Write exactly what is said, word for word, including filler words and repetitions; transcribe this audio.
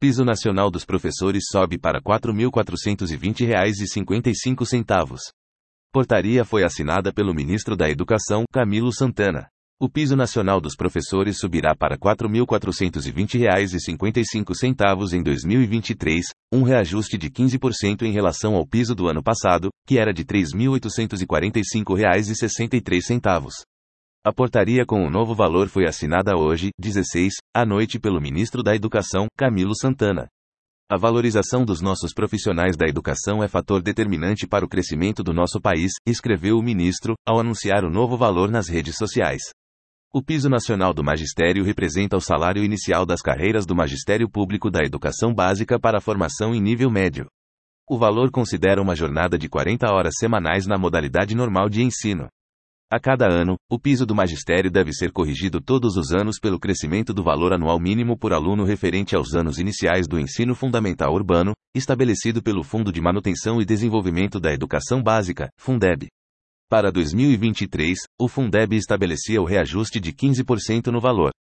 Piso nacional dos professores sobe para quatro mil quatrocentos e vinte reais e cinquenta e cinco centavos. Portaria foi assinada pelo ministro da Educação, Camilo Santana. O piso nacional dos professores subirá para quatro mil quatrocentos e vinte reais e cinquenta e cinco centavos em dois mil e vinte e três, um reajuste de quinze por cento em relação ao piso do ano passado, que era de três mil oitocentos e quarenta e cinco reais e sessenta e três centavos. A portaria com o novo valor foi assinada hoje, dezesseis, à noite pelo ministro da Educação, Camilo Santana. A valorização dos nossos profissionais da educação é fator determinante para o crescimento do nosso país, escreveu o ministro, ao anunciar o novo valor nas redes sociais. O piso nacional do magistério representa o salário inicial das carreiras do magistério público da educação básica para a formação em nível médio. O valor considera uma jornada de quarenta horas semanais na modalidade normal de ensino. A cada ano, o piso do magistério deve ser corrigido todos os anos pelo crescimento do valor anual mínimo por aluno referente aos anos iniciais do ensino fundamental urbano, estabelecido pelo Fundo de Manutenção e Desenvolvimento da Educação Básica, Fundeb. Para dois mil e vinte e três, o Fundeb estabelecia o reajuste de quinze por cento no valor.